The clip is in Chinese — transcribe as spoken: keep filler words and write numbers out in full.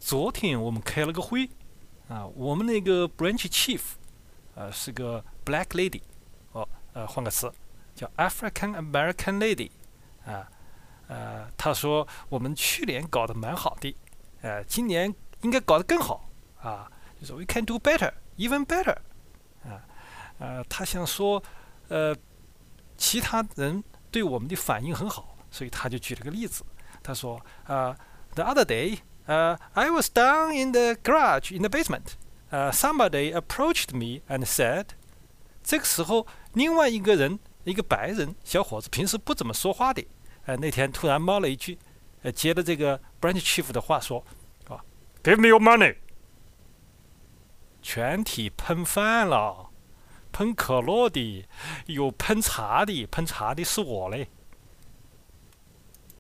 昨天我们开了个会啊，我们那个 branch chief 呃是个 black lady， 哦呃换个词叫 African American lady 啊呃他说我们去年搞得蛮好的，呃今年应该搞得更好啊，就是 we can do better even better 啊呃他想说呃其他人对我们的反应很好，所以他就举了个例子，他说啊、呃、the other day Uh, I was down in the garage in the basement. Uh, somebody approached me and said， 这个时候，另外一个人，一个白人小伙子，平时不怎么说话的，呃，那天突然冒了一句，呃，接了这个 branch chief 的话说，啊 ，Give me your money。全体喷饭了，喷可乐的，有喷茶的，喷茶的是我嘞。